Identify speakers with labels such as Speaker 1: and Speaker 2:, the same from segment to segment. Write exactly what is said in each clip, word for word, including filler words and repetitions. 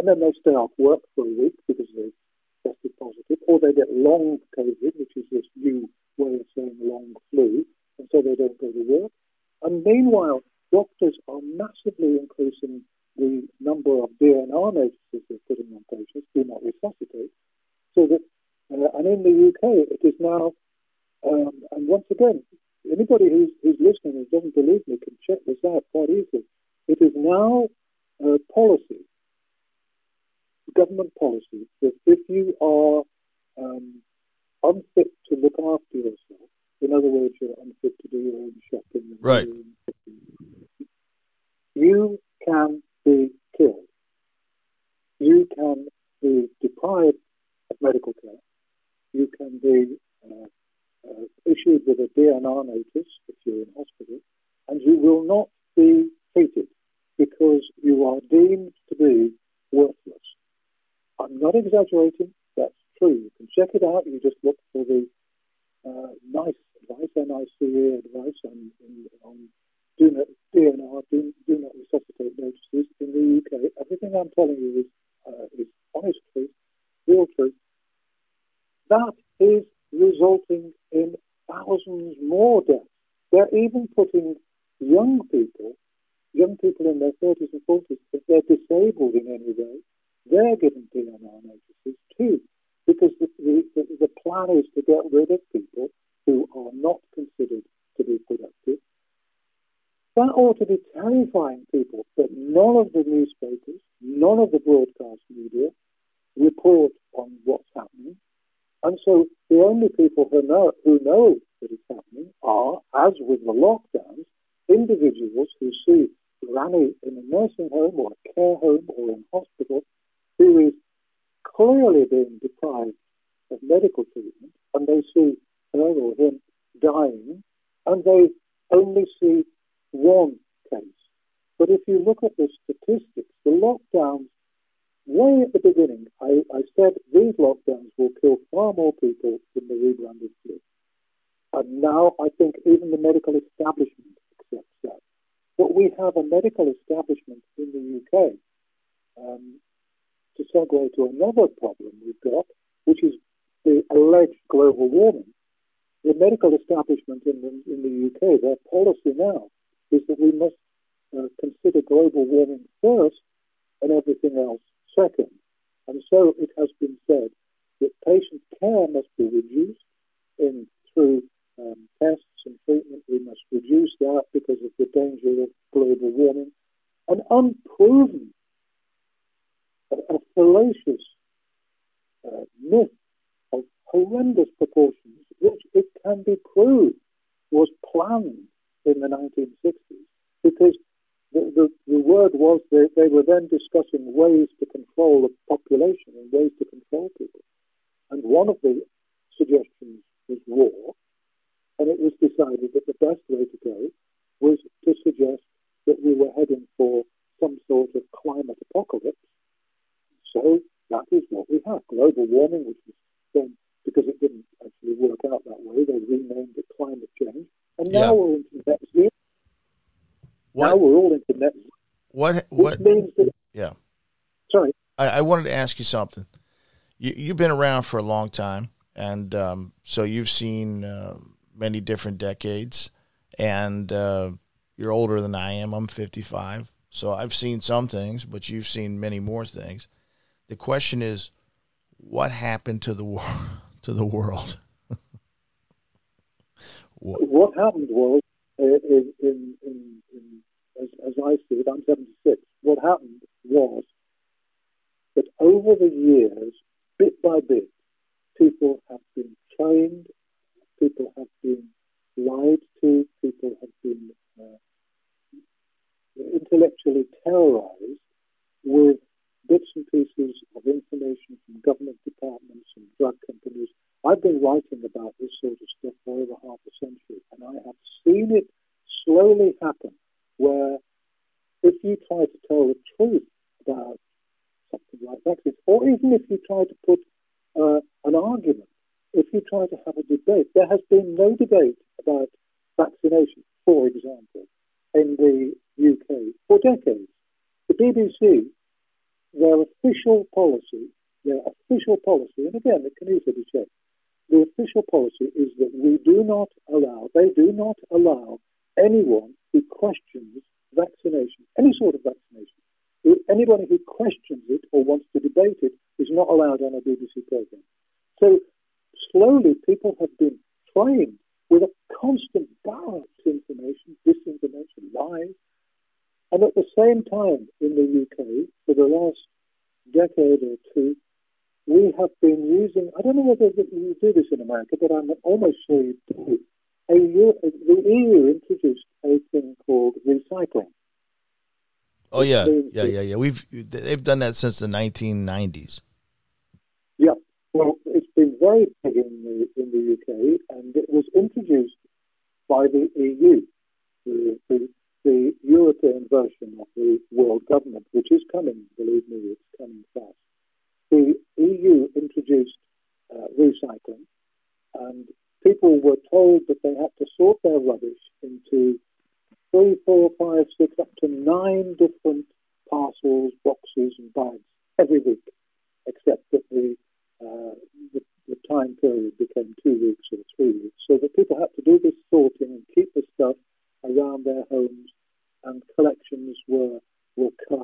Speaker 1: then they stay off work for a week because they've tested positive, or they get long COVID, which is this new way of saying long flu, and so they don't go to work. And meanwhile, doctors are massively increasing the number of D N R notices they're putting on patients, do not resuscitate, so that, uh, and in the U K, it is now, um, and once again, anybody who's, who's listening and doesn't believe me can check this out quite easily. It is now uh, policy, government policy, that if you are um, unfit to look after yourself, in other words, you're unfit to do your own shopping,
Speaker 2: right,
Speaker 1: you can be killed. You can be deprived of medical care. You can be uh, uh, issued with a D N R notice if you're in hospital, and you will not be treated because you are deemed to be worthless. I'm not exaggerating. That's true. You can check it out. You just look for the uh, NICE advice, N I C E advice on, on do not, D N R, do, do not resuscitate notices in the U K. Everything I'm telling you is, uh, is honest truth, real truth. That is resulting in thousands more deaths. They're even putting young people, young people in their thirties and forties, if they're disabled in any way, they're given D N R notices too, because the, the, the, the plan is to get rid of people who are not considered to be productive. That ought to be terrifying people, but none of the newspapers, none of the broadcast media report on what's happening. And so the only people who know, who know that it's happening are, as with the lockdowns, individuals who see Granny in a nursing home or a care home or in hospital who is clearly being deprived of medical treatment, and they see her or him dying, and they only see one case. But if you look at the statistics, the lockdowns, way at the beginning, I, I said these lockdowns will kill far more people than the rebranded flu. And now I think even the medical establishment accepts that. But we have a medical establishment in the U K, um, to segue to another problem we've got, which is the alleged global warming. The medical establishment in the, in the U K, their policy now is that we must uh, consider global warming first and everything else second. And so it has been said that patient care must be reduced in through um, tests and treatment. We must reduce that because of the danger of global warming. An unproven, a, a fallacious uh, myth of horrendous proportions, which it can be proved was planned in the nineteen sixties, because the, the, the word was that they were then discussing ways to control the population and ways to control people. And one of the suggestions was war, and it was decided that the best way to go was to suggest that we were heading for some sort of climate apocalypse. So that is what we have. Global warming, which was then, because it didn't actually work out that way, they renamed it climate change. And now
Speaker 2: yeah.
Speaker 1: we're into net zero.
Speaker 2: What?
Speaker 1: Now we're all into net zero.
Speaker 2: What? What?
Speaker 1: Which means that,
Speaker 2: yeah.
Speaker 1: Sorry.
Speaker 2: I, I wanted to ask you something. You, you've been around for a long time, and um, so you've seen uh, many different decades, and uh, you're older than I am. I'm fifty-five, so I've seen some things, but you've seen many more things. The question is, what happened to the wor- to the world?
Speaker 1: what? what happened was, uh, in, in, in, in, as, as I see it, I'm seventy-six. What happened was that over the years, bit by bit, people have been trained, people have been lied to, people have been uh, intellectually terrorized with bits and pieces of information from government departments and drug companies. I've been writing about this sort of stuff for over half a century, and I have seen it slowly happen, where if you try to tell the truth about something like vaccines, or even if you try to put uh, an argument, if you try to have a debate, there has been no debate about vaccination, for example, in the U K for decades. The B B C their official policy, their official policy, and again, it can easily be checked, the official policy is that we do not allow, they do not allow anyone who questions vaccination, any sort of vaccination. Anybody who questions it or wants to debate it is not allowed on a B B C program. So slowly people have been trained with a constant barrage of information, disinformation, lies. And at the same time in the U K, for the last decade or two, we have been using, I don't know whether you do this in America, but I'm almost sure you do. A, the E U introduced a thing called recycling.
Speaker 2: Oh, yeah, yeah, yeah, yeah. We've They've done that since the nineteen nineties.
Speaker 1: Yeah, well, it's been very big in the, in the U K, and it was introduced by the E U, the, the, the European version of the world government, which is coming, believe me, it's coming fast. The E U introduced uh, recycling, and people were told that they had to sort their rubbish into three, four, five, six, up to nine different parcels, boxes, and bags every week, except that the, uh, the, the time period became two weeks or three weeks. So that people had to do this sorting and keep the stuff around their homes, and collections were were cut.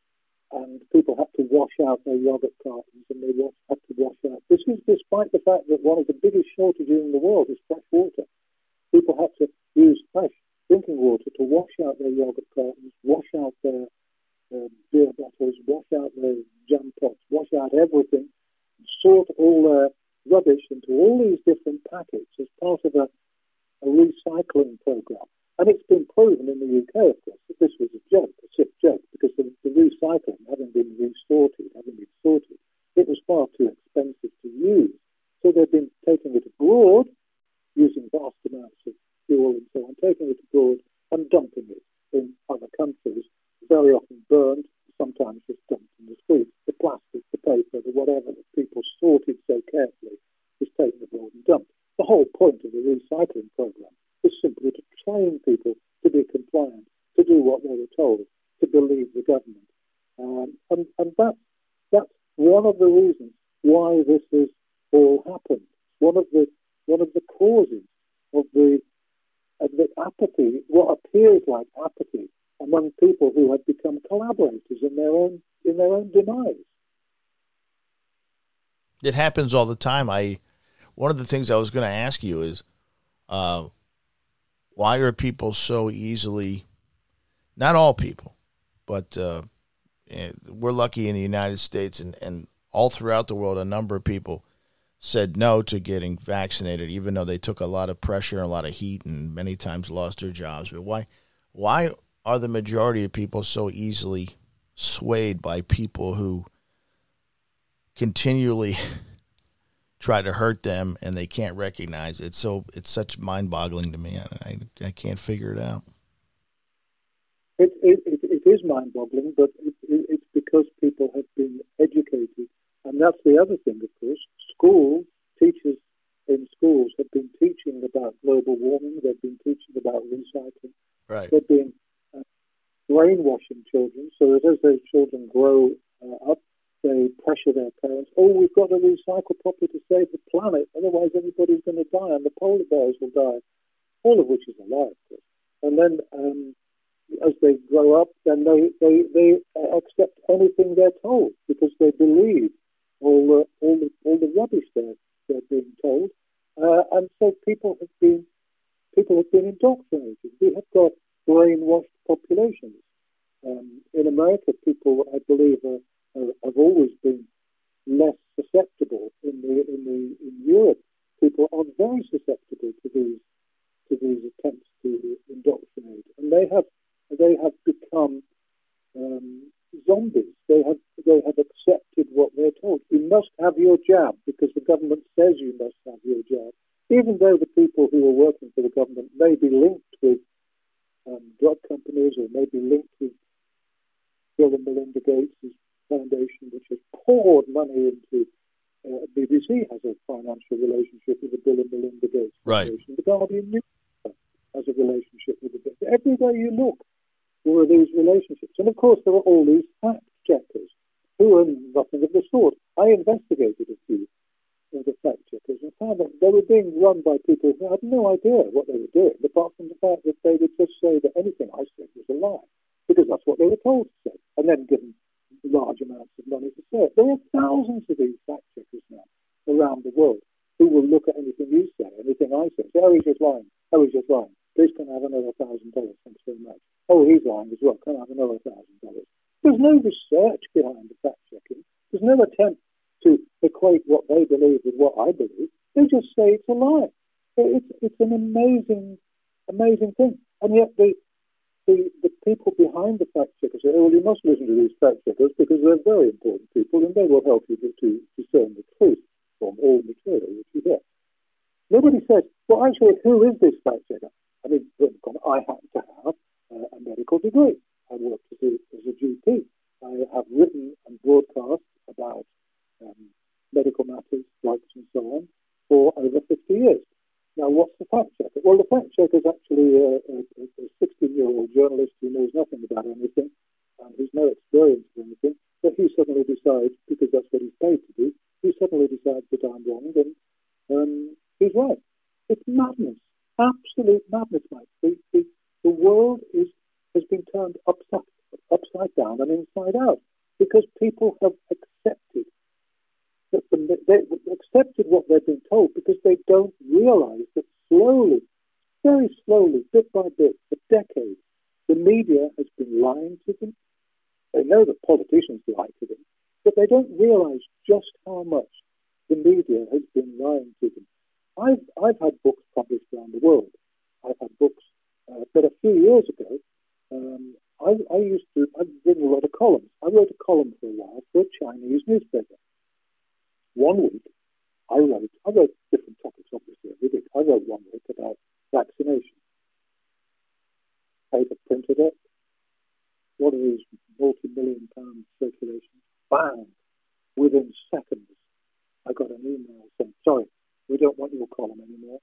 Speaker 1: And people had to wash out their yogurt cartons, and they had to wash out. This is despite the fact that one of the biggest shortages in the world is fresh water. People had to use fresh drinking water to wash out their yogurt cartons, wash out their uh, beer bottles, wash out their jam pots, wash out everything, sort all their rubbish into all these different packets as part of a, a recycling program. And it's been proven in the U K, of course, that this was a joke, a sick joke, because the, the recycling, having been resorted, having been sorted, it was far too expensive to use. So they've been taking it abroad, using vast amounts of fuel and so on, taking it abroad and dumping it in other countries, very often burned, sometimes just dumped in the streets. The plastic, the paper, the whatever that people sorted so carefully is taken abroad and dumped. The whole point of the recycling program is simply to train people to be compliant, to do what they were told, to believe the government. Um, and and that, that's one of the reasons why this has all happened. One of the one of the causes of the of the apathy, what appears like apathy, among people who have become collaborators in their own in their own demise.
Speaker 2: It happens all the time. I one of the things I was going to ask you is, uh, why are people so easily, not all people, but uh, we're lucky in the United States and, and all throughout the world, a number of people said no to getting vaccinated, even though they took a lot of pressure and a lot of heat and many times lost their jobs. But why, why are the majority of people so easily swayed by people who continually try to hurt them and they can't recognize it? So it's such mind-boggling to me. I, I can't figure it out.
Speaker 1: It, it, it, it is mind-boggling, but it, it, it's because people have been educated. And that's the other thing, of course. Schools, teachers in schools have been teaching about global warming. They've been teaching about recycling.
Speaker 2: Right.
Speaker 1: They've been uh, brainwashing children so that as those children grow uh, up, they pressure their parents. Oh, we've got to recycle properly to save the planet. Otherwise, everybody's going to die and the polar bears will die. All of which is a lie, of course. And then um, as they grow up, then they, they, they accept anything they're told because they believe all the all the all the rubbish they're they're being told, uh, and so people have been people have been indoctrinated. We have got brainwashed populations. Um, in America, people, I believe, are, are, have always been less susceptible. In the in the in Europe, people are very susceptible to these to these attempts to indoctrinate, and they have they have become um, zombies. They have they have accepted what they're told. You must have your jab because the government says you must have your jab, even though the people who are working for the government may be linked with um, drug companies or may be linked with Bill and Melinda Gates' foundation, which has poured money into. Uh, B B C has a financial relationship with the Bill and Melinda Gates Foundation.
Speaker 2: Right.
Speaker 1: The Guardian newspaper has a relationship with the. Everywhere you look, there are these relationships. And of course, there are all these fact checkers who are nothing of the sort. I investigated a few of the fact checkers and found that they were being run by people who had no idea what they were doing, apart from the fact that they would just say that anything I said was a lie, because that's what they were told to say, and then given large amounts of money to say it. There are thousands of these fact checkers now around the world who will look at anything you say, anything I say, say, oh, he's just lying, oh, he's just lying. Please can I have another thousand dollars, thanks very much. Oh, he's lying as well, can I have another thousand dollars? There's no research behind the fact checking. There's no attempt to equate what they believe with what I believe. They just say it's a lie. It's, it's an amazing, amazing thing. And yet the, the, the people behind the fact checkers say, oh, well, you must listen to these fact checkers because they're very important people and they will help you to, to discern the truth from all material which you hear. Nobody says, well, actually, who is this fact checker? I mean, I happen to have uh, a medical degree. I worked as a, as a G P. I have written and broadcast about um, medical matters, drugs and so on, for over fifty years. Now, what's the fact checker? Well, the fact checker is actually a, a, a sixteen-year-old journalist who knows nothing about anything, and who's no experience of anything, but he suddenly decides, because that's what he's paid to do, he suddenly decides that I'm wrong, and um, he's right. It's madness. Absolute madness, mate. The, the, the world is has been turned upside, upside down and inside out because people have accepted that the, they accepted what they've been told because they don't realise that slowly, very slowly, bit by bit, for decades, the media has been lying to them. They know that politicians lie to them, but they don't realise just how much the media has been lying to them. I've I've had books published around the world. I've had books, uh, but a few years ago, um, I, I used to. I've written a lot of columns. I wrote a column for a while for a Chinese newspaper. One week, I wrote. I wrote different topics, obviously. Every week, I wrote one week about vaccination. Paper printed it. What are these multi-million pound circulations? Bang! Within seconds, I got an email saying, "Sorry, we don't want your column anymore."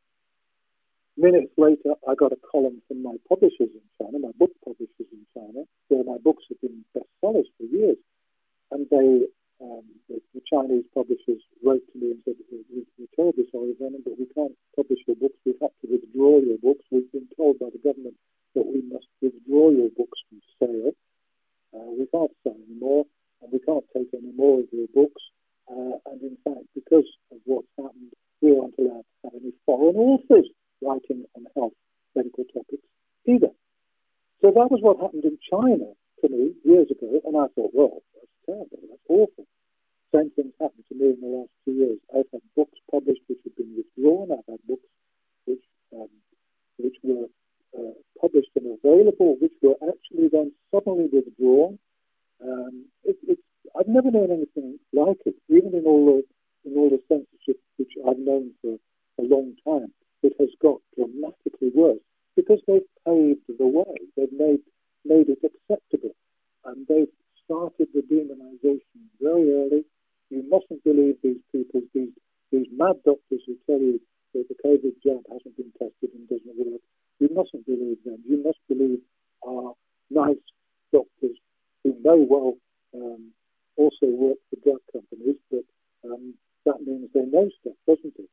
Speaker 1: Minutes later, I got a column from my publishers in China, my book publishers in China, where my books have been bestsellers for years. And they, um, the, the Chinese publishers wrote to me and said, we, we're terribly sorry, Vernon, but we can't publish your books. We've had to withdraw your books. We've been told by the government that we must withdraw your books from sale. Uh, we can't sell anymore, and we can't take any more of your books. Uh, and in fact, because of what's happened, we aren't allowed to have any foreign authors writing on health medical topics either. So that was what happened in China to me years ago, and I thought, well, that's terrible, that's awful. Same thing's happened to me in the last two years. I've had books published which have been withdrawn. I've had books which um, which were uh, published and available, which were actually then suddenly withdrawn. Um, it, it's I've never known anything like it, even in all the in all the censorship which I've known for a long time. It has got dramatically worse because they've paved the way. They've made made it acceptable, and they've started the demonization very early. You mustn't believe these people, these these mad doctors who tell you that the COVID jab hasn't been tested and doesn't work. You mustn't believe them. You must believe our nice doctors who know well um, also work for drug companies, but um, that means they know stuff, doesn't it?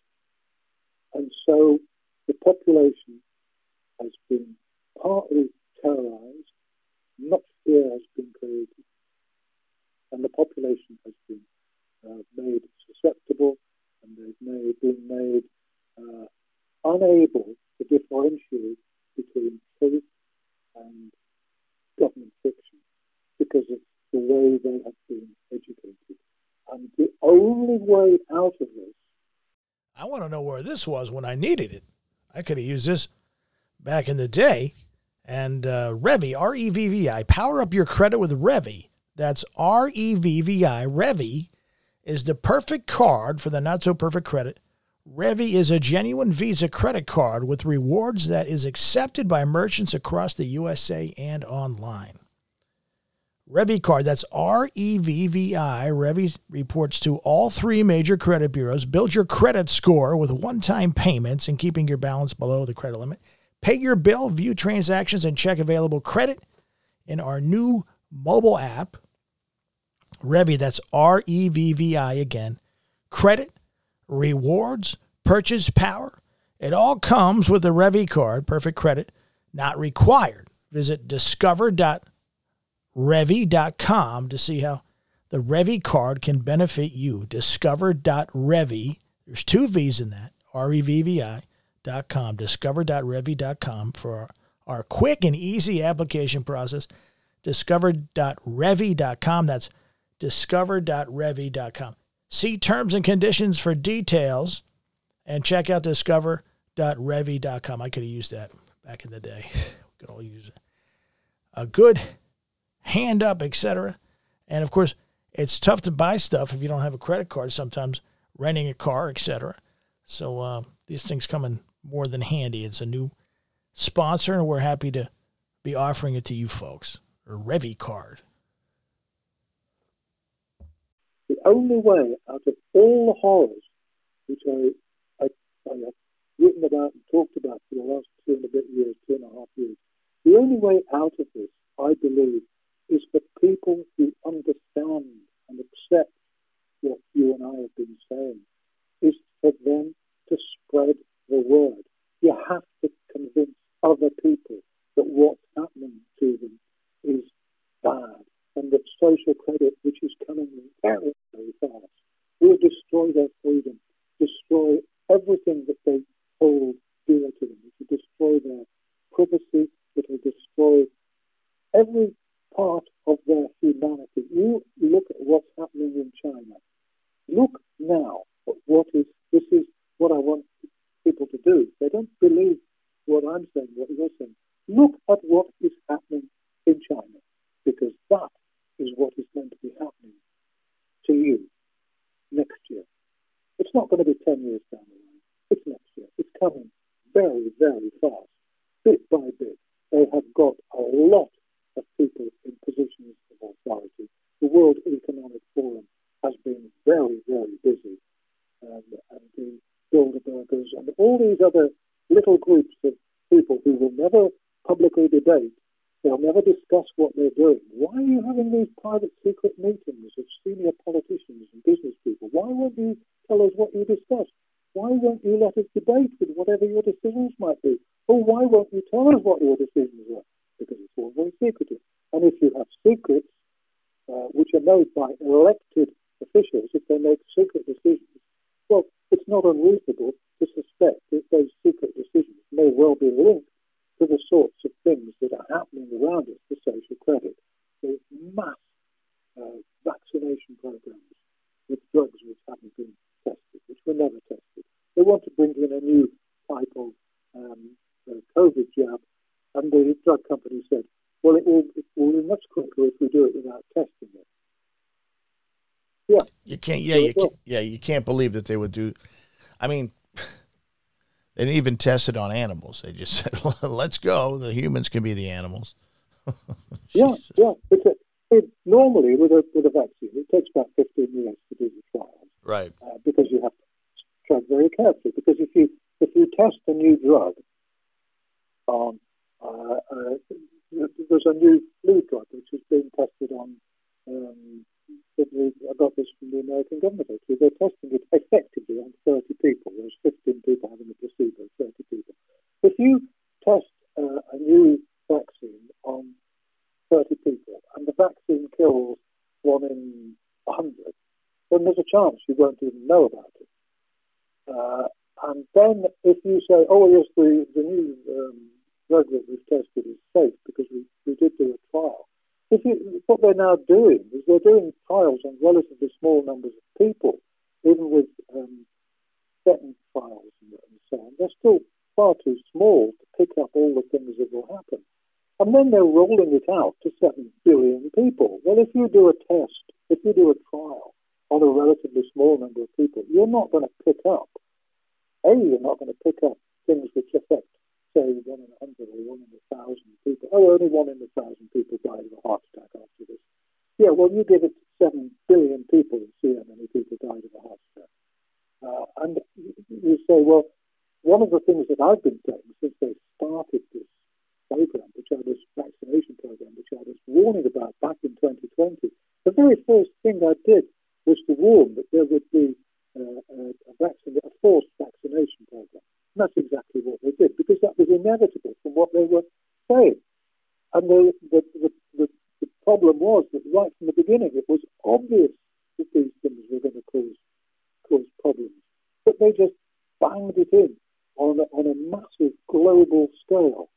Speaker 1: And so the population has been partly terrorized, much fear has been created, and the population has been uh, made susceptible, and they've made, been made uh, unable to differentiate between truth and government fiction because of the way they have been educated. And the only way out of this,
Speaker 2: I want to know where this was when I needed it. I could have used this back in the day. And uh, Revvi, R E V V I, power up your credit with Revvi. That's R E V V I. Revvi is the perfect card for the not-so-perfect credit. Revvi is a genuine Visa credit card with rewards that is accepted by merchants across the U S A and online. Revvi card, that's R E V V I. Revvi reports to all three major credit bureaus. Build your credit score with one-time payments and keeping your balance below the credit limit. Pay your bill, view transactions, and check available credit in our new mobile app.
Speaker 3: Revvy, that's R E V V I again. Credit, rewards, purchase power. It all comes with a Revvy card. Perfect credit, not required. Visit discover dot revvy dot com to see how the Revvy card can benefit you. discover dot revvy, there's two V's in that, R E V V I dot com, discover dot revvy dot com for our, our quick and easy application process. discover dot revvy dot com, that's discover dot revvy dot com. See terms and conditions for details and check out discover dot revvy dot com. I could have used that back in the day. We could all use it. A good hand up, et cetera. And of course, it's tough to buy stuff if you don't have a credit card, sometimes renting a car, et cetera. So uh, these things come in more than handy. It's a new sponsor, and we're happy to be offering it to you folks. A Revvy card.
Speaker 1: The only way out of all the horrors which I, I, I have written about and talked about for the last two and a bit years, two and a half years, the only way out of this, I believe, is for people who understand and accept what you and I have been saying, is for them to spread the word. You have to convince other people that what's happening to them is bad, and that social credit, which is coming very, very fast, will destroy their freedom, destroy everything that they hold dear to them. It will destroy their privacy. It will destroy every part of their humanity. You look at what's happening in China. Look now at what is, this is what I want people to do. They don't believe what I'm saying, what you're saying. Look at what is happening in China, because that is what is going to be happening to you next year. It's not going to be ten years down the line. It's next year. It's coming very, very fast, bit by bit. They have got a lot of people in positions of authority. The World Economic Forum has been very, very busy. Um, and the Bilderbergers and all these other little groups of people who will never publicly debate, they'll never discuss what they're doing. Why are you having these private secret meetings of senior politicians and business people? Why won't you tell us what you discuss? Why won't you let us debate with whatever your decisions might be? Or why won't you tell us what your decisions are? Because it's all very secretive. And if you have secrets, uh, which are made by elected officials, if they make secret decisions, well, it's not unreasonable to suspect that those secret decisions may well be linked to the sorts of things that are happening around us for social credit. There's mass uh, vaccination programs with drugs which haven't been tested, which were never tested. They want to bring in a new type of um, uh, COVID jab, and the drug company said, well, it will, it will be much quicker if we do it without testing it. Yeah.
Speaker 2: You can't, yeah, you can't, yeah, you can't believe that they would do, I mean, they didn't even test it on animals. They just said, let's go. The humans can be the animals.
Speaker 1: yeah, yeah. It's a, it, normally, with a, with a vaccine, it takes about fifteen years to do the trials.
Speaker 2: Right.
Speaker 1: Uh, because you have to tread very carefully. Because if you if you test a new drug on, uh, uh, there's a new flu drug which is being tested on, um, I got this from the American government actually. They're testing it effectively on thirty people. There's fifteen people having a placebo, thirty people. If you test uh, a new vaccine on thirty people and the vaccine kills one in a hundred, then there's a chance you won't even know about it. Uh, and then if you say, oh, yes, the, the new um, drug that we've tested is safe because we, we did do a trial. If you, what they're now doing is they're doing trials on relatively small numbers of people, even with um, second trials and, and so on. They're still far too small to pick up all the things that will happen. And then they're rolling it out to seven billion people. Well, if you do a test, if you do a trial on a relatively small number of people, you're not going to pick up, A, you're not going to pick up things which affect, say, one in a hundred or one in a thousand people. Oh, only one in a thousand people died of a heart attack after this. Yeah, well, you give it to seven billion people and see how many people died of a heart attack. Uh, and you say, well, one of the things that I've been saying since they started this program, which I was vaccination program, which I was warning about back in twenty twenty, the very very first thing I did was to warn that there would be uh, a, a, vaccine, a forced vaccination program. And that's exactly what they did, because that was inevitable from what they were saying. And the, the, the, the, the problem was that right from the beginning, it was obvious that these things were going to cause, cause problems. But they just banged it in on a, on a massive global scale,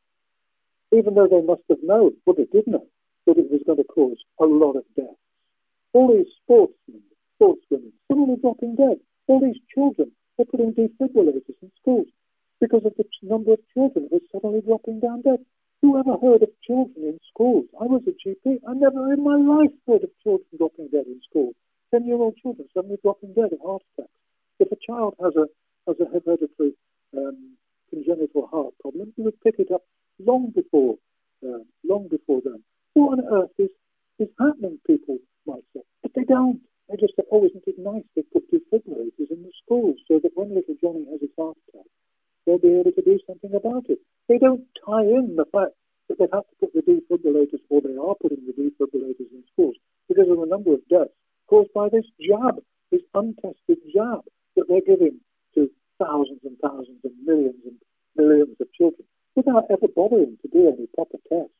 Speaker 1: even though they must have known, well, they did know, that it was going to cause a lot of deaths. All these sportsmen, sportswomen, suddenly dropping dead. All these children, they're putting defibrillators in schools because of the number of children who are suddenly dropping down dead. Who ever heard of children in schools? I was a G P. I never in my life heard of children dropping dead in schools. Ten-year-old children suddenly dropping dead of heart attacks. If a child has a has a hereditary um, congenital heart problem, you would pick it up long before uh, long before then. What on earth is, is happening, people might say. But they don't. They just say, oh, isn't it nice they put defibrillators in the schools so that when little Johnny has his heart attack, they'll be able to do something about it. They don't tie in the fact that they have to put the defibrillators, or they are putting the defibrillators in schools, because of the number of deaths caused by this jab, this untested jab that they're giving to thousands and thousands and millions and millions of children without ever bothering to do any proper tests.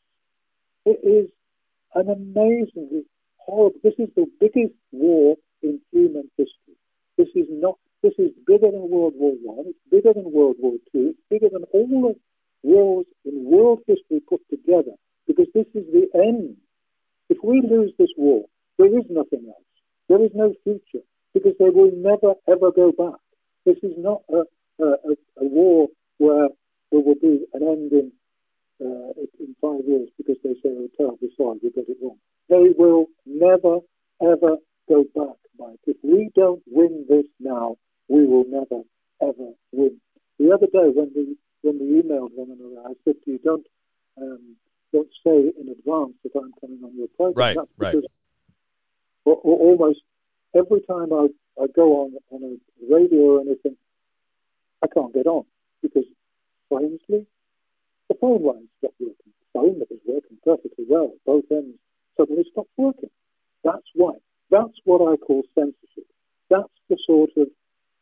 Speaker 1: It is an amazingly horrible. This is the biggest war in human history. This is not. This is bigger than World War One. It's bigger than World War Two. It's bigger than all of wars in world history put together. Because this is the end. If we lose this war, there is nothing else. There is no future, because they will never ever go back. This is not a a, a, a war where there will be an end in uh, in five years because they say, "Oh, terribly sorry, we got it wrong." They will never ever go back, Mike. If we don't win this now, we will never ever win. The other day, when we when we emailed one another, I said to you, "Don't um, don't say in advance that I'm coming on your program."
Speaker 2: Right,
Speaker 1: That's
Speaker 2: right.
Speaker 1: because or, or almost every time I, I go on on a radio or anything, I can't get on because, strangely, the phone line stopped working. The phone that was working perfectly well at both ends suddenly stopped working. That's why. That's what I call censorship. That's the sort of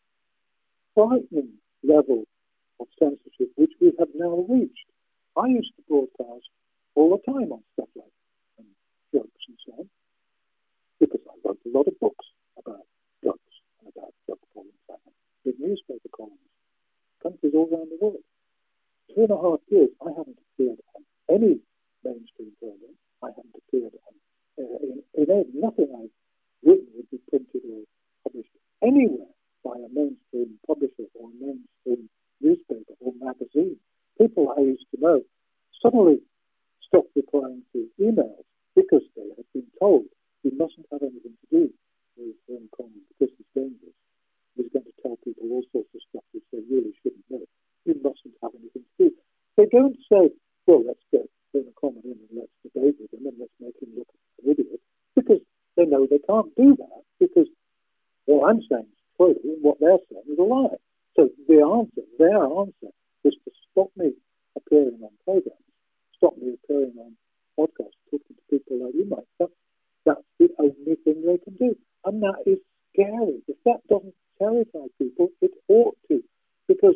Speaker 1: frightening level of censorship which we have now reached. I used to broadcast all the time on stuff like um, drugs and so on, because I wrote a lot of books about drugs and about drug problems. I had big newspaper columns, countries all around the world. Two and a half years, I haven't appeared on any mainstream program. I haven't appeared on uh, in, in nothing I've written would be printed or published anywhere by a mainstream publisher or a mainstream newspaper or magazine. People I used to know suddenly stopped replying to emails because they had been told you mustn't have anything to do with Ron Coleman because it's dangerous. He's going to tell people all sorts of stuff which they really shouldn't know. You mustn't have anything to do. They don't say, well, let's get Ron Coleman in and let's debate with him and let's make him look an idiot, because they know they can't do that, because what I'm saying is true and what they're saying is a lie. So the answer, their answer, is to stop me appearing on programs, stop me appearing on podcasts, talking to people like you, Mike. That's, that's the only thing they can do. And that is scary. If that doesn't terrify people, it ought to. Because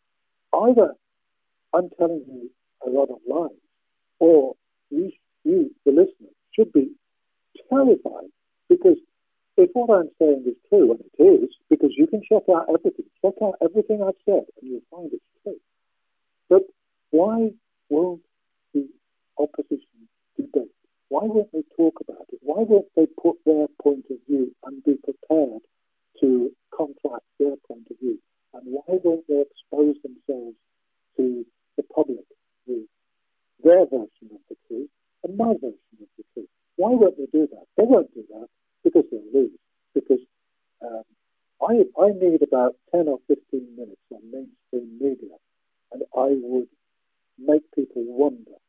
Speaker 1: either I'm telling you a lot of lies, or you, you the listener, should be terrified. Because if what I'm saying is true, and it is, because you can check out everything, check out everything I've said, and you'll find it's true. But why won't the opposition debate? Why won't they talk about it? Why won't they put their point of view and be prepared to contrast their point of view? And why won't they expose themselves to the public with their version of the truth and my version of the truth? Why won't they do that? They won't do that because they'll lose. Because um, I, I need about ten or fifteen minutes on mainstream media, and I would make people wonder.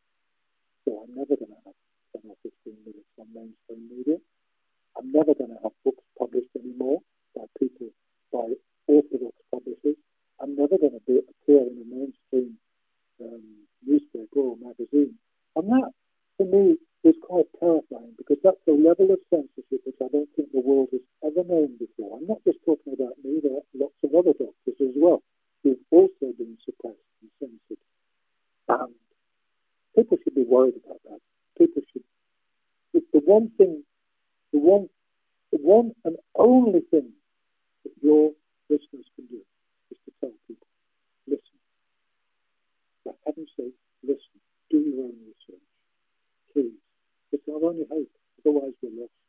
Speaker 1: So I'm never going to have ten or fifteen minutes on mainstream media. I'm never going to have books published anymore by people, by orthodox publishers. I'm never going to be, appear in a mainstream um, newspaper or magazine. And that, for me, is quite terrifying, because that's the level of censorship never known before. I'm not just talking about me, there are lots of other doctors as well who've also been suppressed and censored. And people should be worried about that. People should. It's the one thing, the one, the one and only thing that your listeners can do is to tell people, listen. For heaven's sake, listen. Do your own research. Please. It's our only hope. Otherwise, we're lost.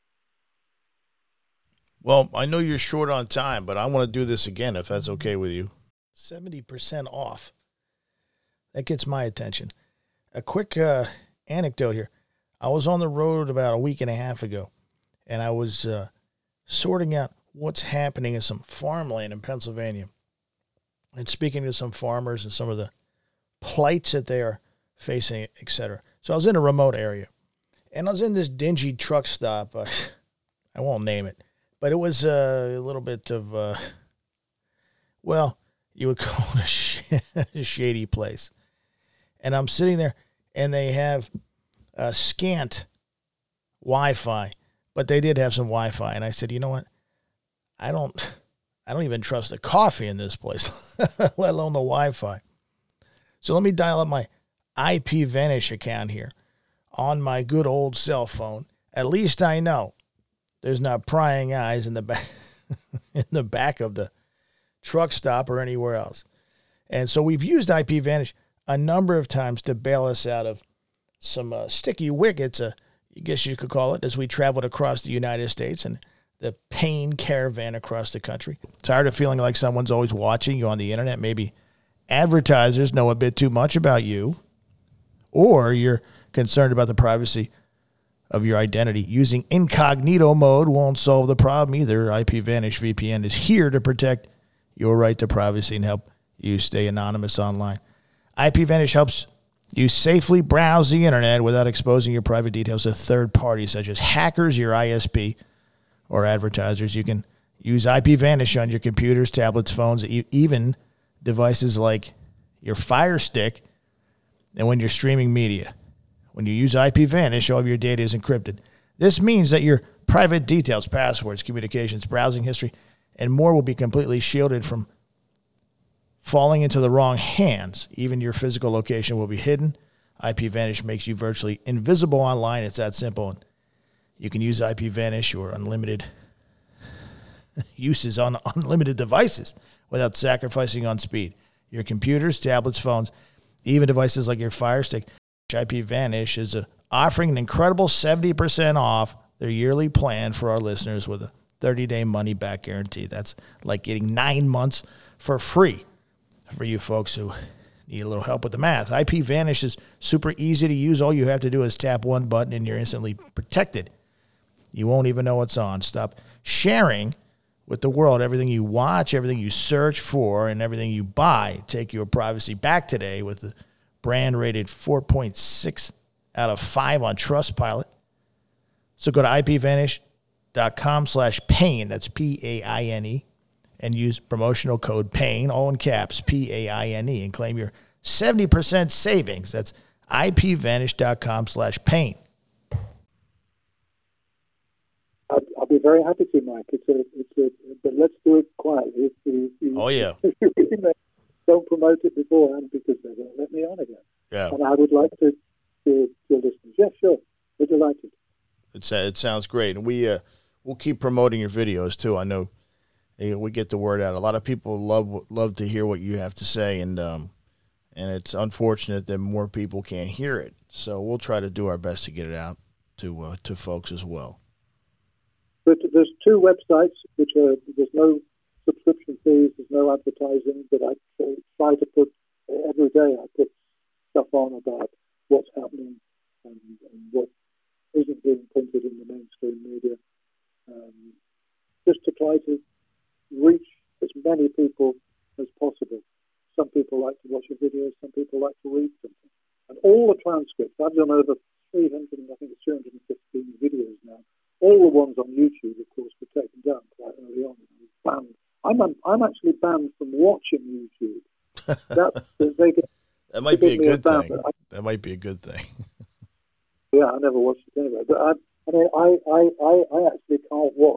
Speaker 2: Well, I know you're short on time, but I want to do this again if that's okay with you.
Speaker 3: seventy percent off. That gets my attention. A quick uh, anecdote here. I was on the road about a week and a half ago, and I was uh, sorting out what's happening in some farmland in Pennsylvania and speaking to some farmers and some of the plights that they are facing, et cetera. So I was in a remote area, and I was in this dingy truck stop. Uh, I won't name it, but it was uh, a little bit of, uh, well, you would call it a, sh- a shady place. And I'm sitting there, and they have uh, scant Wi-Fi, but they did have some Wi-Fi. And I said, you know what? I don't, I don't even trust the coffee in this place, let alone the Wi-Fi. So let me dial up my IPVanish account here on my good old cell phone. At least I know there's not prying eyes in the back, in the back of the truck stop or anywhere else. And so we've used IPVanish a number of times to bail us out of some uh, sticky wickets, uh, I guess you could call it, as we traveled across the United States and the pain caravan across the country. Tired of feeling like someone's always watching you on the internet? Maybe advertisers know a bit too much about you, or you're concerned about the privacy of your identity. Using incognito mode won't solve the problem either. IPVanish V P N is here to protect your right to privacy and help you stay anonymous online. IPVanish helps you safely browse the internet without exposing your private details to third parties such as hackers, your I S P, or advertisers. You can use IPVanish on your computers, tablets, phones, even devices like your Fire Stick, and when you're streaming media. When you use IPVanish, all of your data is encrypted. This means that your private details, passwords, communications, browsing history, and more will be completely shielded from falling into the wrong hands. Even your physical location will be hidden. IPVanish makes you virtually invisible online. It's that simple. And you can use IPVanish or unlimited uses on unlimited devices without sacrificing on speed. Your computers, tablets, phones, even devices like your Fire Stick. IPVanish is a, offering an incredible seventy percent off their yearly plan for our listeners with a thirty-day money-back guarantee. That's like getting nine months for free for you folks who need a little help with the math. IPVanish is super easy to use. All you have to do is tap one button and you're instantly protected. You won't even know it's on. Stop sharing with the world everything you watch, everything you search for, and everything you buy. Take your privacy back today with the brand rated four point six out of five on Trustpilot. So go to IPVanish.com slash pain. That's P A I N E. And use promotional code PAIN, all in caps, P A I N E, and claim your seventy percent savings. That's IPVanish.com slash pain.
Speaker 1: I'll, I'll be very happy to, Mike. It's a, it's a, but let's do it quietly. If you, if
Speaker 2: Oh, yeah.
Speaker 1: Don't promote it beforehand because they won't let me on again.
Speaker 2: Yeah.
Speaker 1: And I would like to, to your listeners. Yeah, sure. We're delighted.
Speaker 2: It's, uh, it sounds great. And we, uh, we'll keep promoting your videos, too. I know uh, we get the word out. A lot of people love love to hear what you have to say, and um, and it's unfortunate that more people can't hear it. So we'll try to do our best to get it out to uh, to folks as well.
Speaker 1: But there's two websites which are, there's no subscription fees, there's no advertising, but I try to put, every day I put stuff on about what's happening and, and what isn't being printed in the mainstream media, um, just to try to reach as many people as possible. Some people like to watch your videos, some people like to read them. And all the transcripts, I've done over three hundred, I think it's two hundred fifteen videos now. All the ones on YouTube, of course, were taken down quite early on. Banned. I'm, I'm actually banned from watching YouTube. That, they get,
Speaker 2: that might be a good
Speaker 1: a
Speaker 2: thing.
Speaker 1: I,
Speaker 2: that might be a good thing.
Speaker 1: Yeah, I never watched it anyway. But I, I mean, I, I, I, I actually can't watch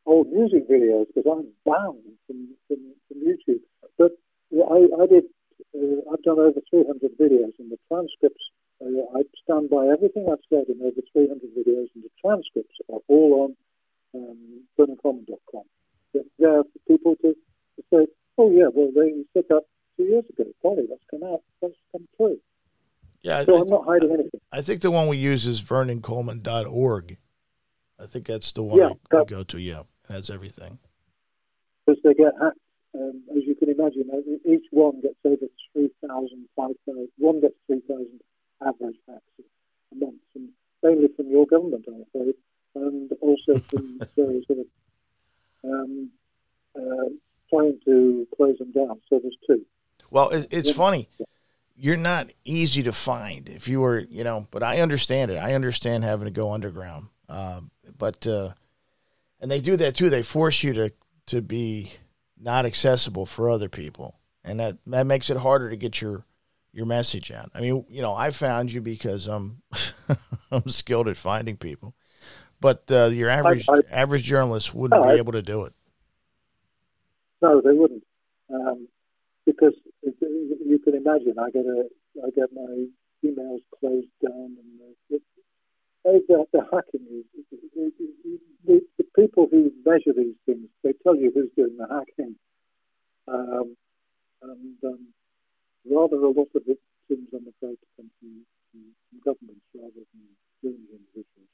Speaker 1: old music videos because I'm banned from, from, from YouTube. But I, I did, uh, I've done over three hundred videos, and the transcripts, uh, I stand by everything I've said in over three hundred videos, and the transcripts are all on um, burning common dot com. There for people to, to say, oh yeah, well they said that two years ago. Golly, that's come out, that's come true.
Speaker 2: Yeah,
Speaker 1: so
Speaker 2: I,
Speaker 1: I'm not hiding anything.
Speaker 2: I think the one we use is vernon coleman dot org. I think that's the one
Speaker 1: yeah,
Speaker 2: I, I go to. Yeah, that's everything.
Speaker 1: Because they get hacked, um, as you can imagine. Each one gets over three thousand, five thousand. One gets three thousand average hacks a month, and mainly from your government, I'm afraid, and also from various other. Um, uh, trying to close them down. So there's two.
Speaker 2: Well, it, it's yeah. funny. You're not easy to find if you were, you know, but I understand it. I understand having to go underground. Uh, but, uh, and they do that too. They force you to, to be not accessible for other people. And that, that makes it harder to get your, your message out. I mean, you know, I found you because I'm, I'm skilled at finding people. But uh, your average I, I, average journalist wouldn't no, be able to do it.
Speaker 1: No, they wouldn't, um, because it, you can imagine. I get a, I get my emails closed down, and it, it, the, the hacking. It, it, it, the, the people who measure these things, they tell you who's doing the hacking, um, and um, rather a lot of it seems, I'm afraid, to come from, from governments rather than doing individuals.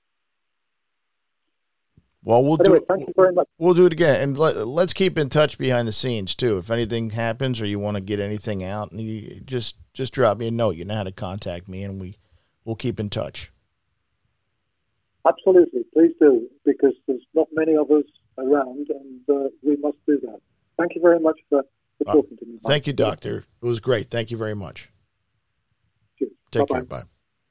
Speaker 2: Well, we'll
Speaker 1: anyway,
Speaker 2: do.
Speaker 1: Thank you very much.
Speaker 2: We'll do it again, and let, let's keep in touch behind the scenes too. If anything happens or you want to get anything out, and you just just drop me a note. You know how to contact me, and we we'll keep in touch.
Speaker 1: Absolutely, please do, because there's not many of us around, and uh, we must do that. Thank you very much for, for uh, talking to me.
Speaker 2: Thank you, Doctor. It was great. Thank you very much.
Speaker 1: Cheers.
Speaker 2: Take
Speaker 1: Bye-bye.
Speaker 2: care. Bye.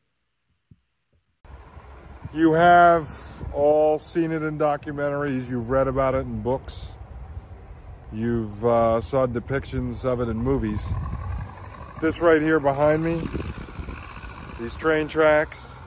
Speaker 4: You have all seen it in documentaries. You've read about it in books. You've uh, saw depictions of it in movies. This right here behind me, these train tracks,